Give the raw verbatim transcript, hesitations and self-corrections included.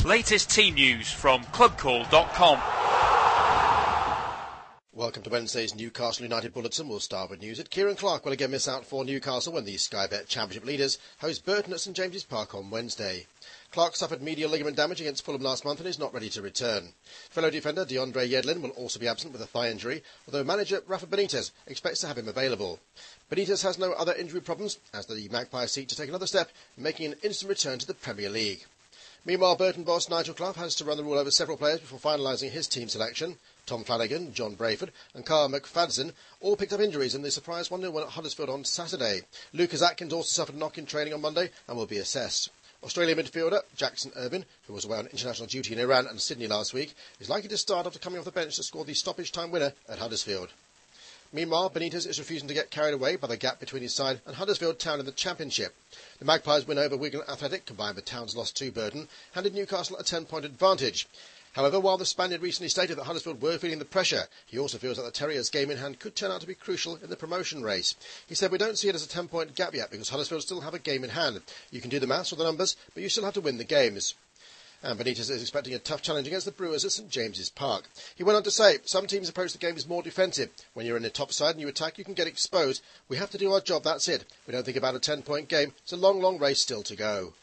Latest team news from club call dot com. Welcome to Wednesday's Newcastle United Bulletin. We'll start with news that Kieran Clark will again miss out for Newcastle when the Sky Bet Championship leaders host Burton at St James's Park on Wednesday. Clark suffered medial ligament damage against Fulham last month and is not ready to return. Fellow defender DeAndre Yedlin will also be absent with a thigh injury, although manager Rafa Benitez expects to have him available. Benitez has no other injury problems as the Magpies seek to take another step, making an instant return to the Premier League. Meanwhile, Burton boss Nigel Clough has to run the rule over several players before finalising his team selection. Tom Flanagan, John Brayford and Carl McFadzean all picked up injuries in the surprise one nil win at Huddersfield on Saturday. Lucas Atkins also suffered a knock in training on Monday and will be assessed. Australian midfielder Jackson Irvine, who was away on international duty in Iran and Sydney last week, is likely to start after coming off the bench to score the stoppage time winner at Huddersfield. Meanwhile, Benitez is refusing to get carried away by the gap between his side and Huddersfield Town in the Championship. The Magpies' win over Wigan Athletic, combined with Town's loss to Burton, handed Newcastle a ten-point advantage. However, while the Spaniard recently stated that Huddersfield were feeling the pressure, he also feels that the Terriers' game in hand could turn out to be crucial in the promotion race. He said, "We don't see it as a ten-point gap yet because Huddersfield still have a game in hand. You can do the maths or the numbers, but you still have to win the games." And Benitez is expecting a tough challenge against the Brewers at St James's Park. He went on to say, "Some teams approach the game as more defensive. When you're in the top side and you attack, you can get exposed. We have to do our job, that's it. We don't think about a ten-point game. It's a long, long race still to go."